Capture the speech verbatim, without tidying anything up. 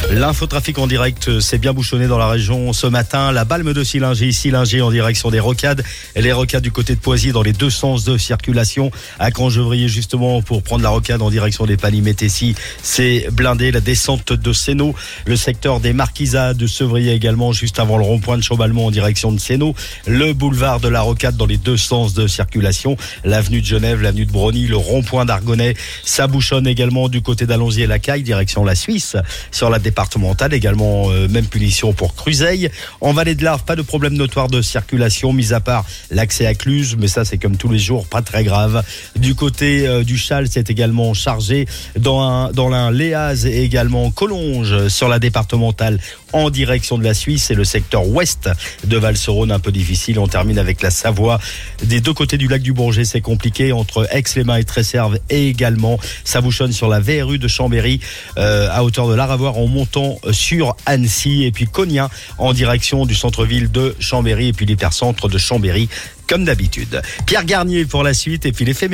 L'infotrafic en direct, c'est bien bouchonné dans la région ce matin. La Balme de Sillinger, Sillinger en direction des Rocades. Et les Rocades du côté de Poisy dans les deux sens de circulation. À Grangevrier justement pour prendre la Rocade en direction des Palimétessis. C'est blindé. La descente de Sénaux. Le secteur des Marquisats de Sevrier également juste avant le rond-point de Chaubalmont en direction de Sénaux. Le boulevard de la Rocade dans les deux sens de circulation. L'avenue de Genève, l'avenue de Brony, le rond-point d'Argonnet. Ça bouchonne également du côté d'Allonzier-la-Caille, direction la Suisse. Sur la départementale également, euh, même punition pour Cruzeil. En Vallée de l'Arve, pas de problème notoire de circulation, mis à part l'accès à Cluse, mais ça c'est comme tous les jours, pas très grave. Du côté euh, du Châle, c'est également chargé. Dans un, dans l'un, Léaz et également Collonges sur la départementale en direction de la Suisse et le secteur ouest de Val-sur-Rhône un peu difficile. On termine avec la Savoie. Des deux côtés du lac du Bourget, c'est compliqué entre Aix-les-Bains et Tresserve et également ça bouchonne sur la V R U de Chambéry euh, à hauteur de l'Aravoir en montant sur Annecy et puis Cognien en direction du centre-ville de Chambéry et puis l'hypercentre de Chambéry comme d'habitude. Pierre Garnier pour la suite et puis l'effet